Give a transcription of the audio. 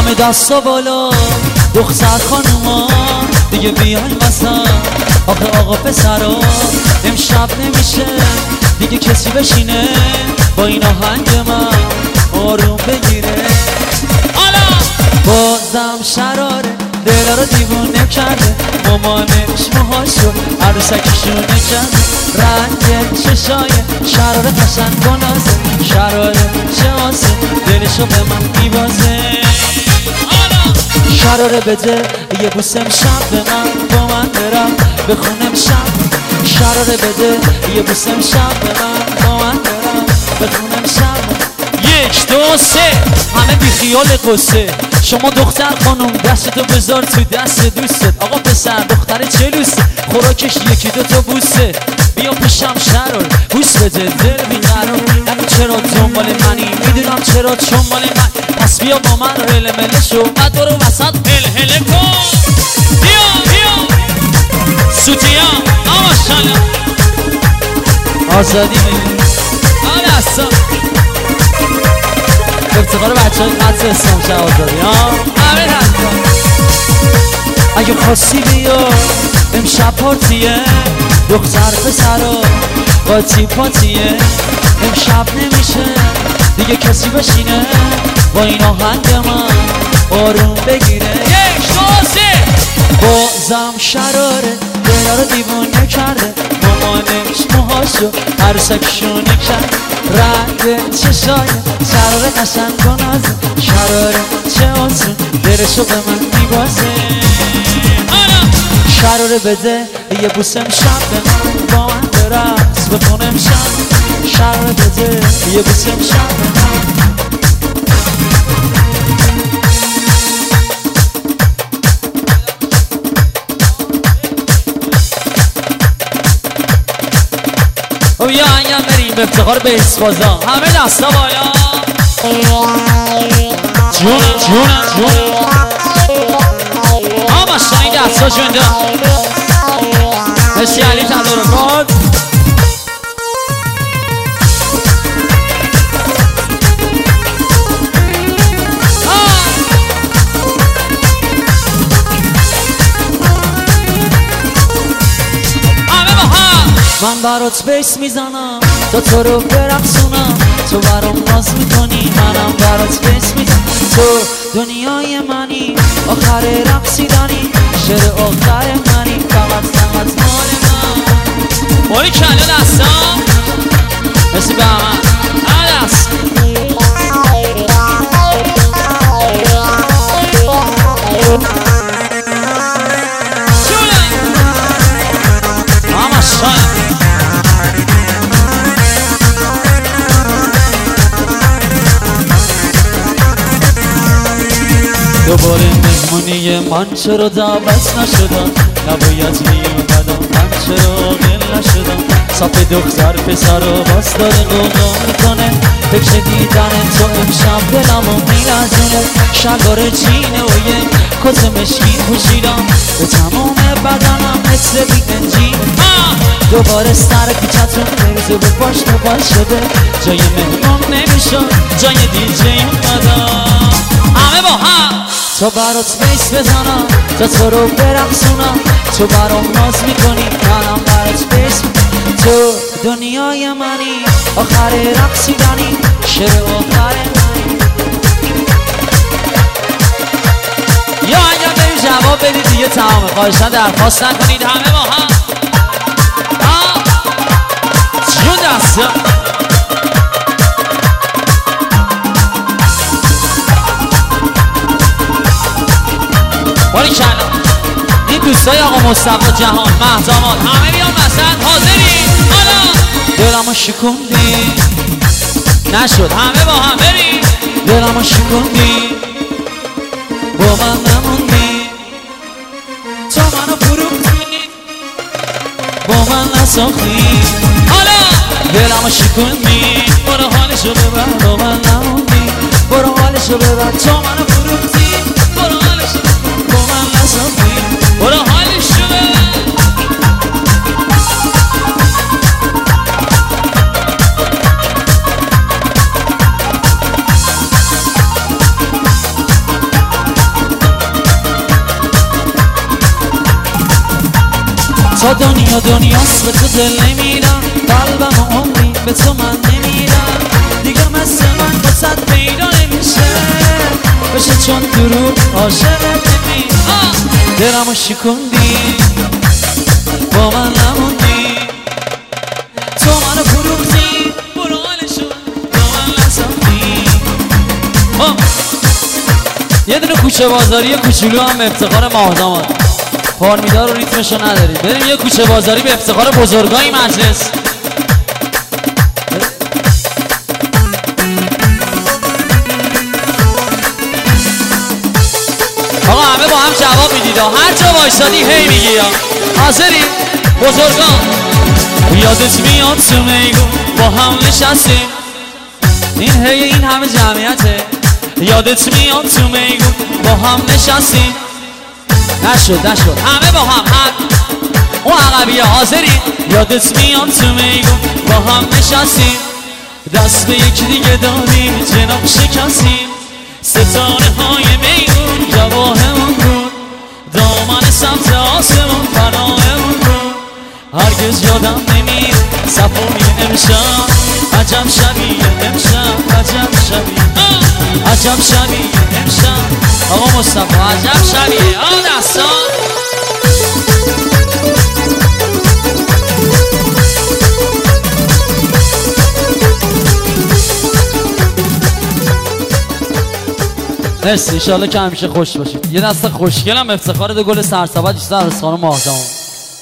همه دستا بالا دختر خانوما دیگه بیاین واسه آخه آقا پسرا امشب نمیشه دیگه کسی بشینه با این آهنگ من آروم بگیره. حالا بازم شراره دل رو دیوونه کرده مامانش موهاشو عروسکیشونه کرده رنگ چشای شراره قشنگ و نازه شراره چه آسه دلشو به من میبازه. شراره بده یه بوسه امشب به من با من برم بخونم شب. شراره بده یه بوسه امشب به من با من برم بخونم شب. 1 2 3 همه بی خیال قصه. شما دختر خانم دستتو بذار تو دست دوستت. آقا پسر دختر چلوسه خوراکش 1 2 تا بوسه. بیا پیشم شرار بوس بده دل بیقرار. نگو چرا دنبال منی میدونم چرا چون مال من. پس بیا با من هله مله شو بعد برو وسط هل هله کن. بیا سوتیا ماشاءالله آزادی میدونی آره اصلا افتخار بچه های قدس اسلام شه آزادی همه حتی. اگه خواستی بیا امشب پارتیه دختر پسرا قاطی پاتیه. امشب نمیشه دیگه کسی بشینه با این آهنگ من آروم بگیره. 1 2 3 بازم شراره دل رو دیوونه کرده مامانش موهاشو عروسکیشونه کرده رنگ چشای شراره قشنگ و نازه شراره چه آسون دلشو به من میبازه. شراره بده یه بوسه امشب به من با من برقص بخونم شب. شراره بده یه بوسه امشب به من. و یا انگم بریم به افتخار بیس بازا همه دستا بالا. جون آماشا این دستا جونده مرسی علی تدارکات. من برات بیس میزنم تا تو رو برقصونم تو برام ناز میکنی منم برات بیس میزنم. تو دنیای منی آخر رقصیدنی شعر آخر منی فقط مال من. باری کلا دستم مرسی به همه دست دوباره مهمونی من چرا دعوت نشدم نباید میومدم من چرا عاقل نشدم. صف دختر پسر رو باز داره قوقا میکنه فکر دیدن تو امشب دلمو میلرزونه. شلوار جینه و یه کت مشکین پوشیدم به تمام بدنم مثل بی‌انجین. دوباره سر کوچه‌تون میرزه به پاش شده جای مهمان نمیشد جای دیجی اومدم. همه با هم تا برات بیس بزنم تا تو رو برقصونم تو برام ناز میکنی منم برات بیس. تو دنیای منی آخر رقصیدنی شعر آخر منی. یا اگر بریم جواب بدید دیگه تمامه خواهشاً درخواست نکنید همه با هم جون دسته. باری کلا این دوستای آقا مصطفی جهان مهزامات همه بیان وسط حاضری. حالا دلمو شکوندی نشد همه با هم بریم. دلمو شکوندی با من نموندی تو منو فروختی با من نساختی. حالا دلمو شکوندی برو حالشو ببر با من نموندی برو حالشو ببر تو منو فروختی برو حالشو با من نساختی برو حالشو ببر. تا دنیاست به تو دل نمیدم، قلبم و عمری به تو من نمیدم، دیگه مثل من واسد پیدا نمیشه بشه، چون درود عاشقت نمی دلمو شکوندی با من نموندی، تو منو فروختی برو حالشو با من نساختی. یه دونه کوچه بازاری کوچولو هم به افتخار ماهداماد، پارمیدار و ریتمشو نداریم، بریم یه کوچه بازاری به افتخار بزرگای مجلس. آقا همه با هم جواب میدید، هر جا وایسادی هی میگی. حاضری بزرگان؟ یادت میاد تو میگو با هم نشستیم، این هی این همه جمعیته. یادت میاد تو میگو با هم نشستیم، نشد همه با هم اون عقبیه. حاضری؟ یادت میاد تو میگو با هم نشستیم، دست به یکی دیگه دادیم جناب شکستیم، ستاره های میگون جواهمون بود، دامن سمت آسمون پناهمون بود، هرگز یادم نمیر صفای امشب، عجب شبیه امشب، عجب شبیه امشب. آقا مصطفی عجب شبیه دستا. مرسی، انشالله که همیشه خوش باشید. یه دست خوشگلم افتخار دو گل سرسبد بیشتر از خانم ماهداماد.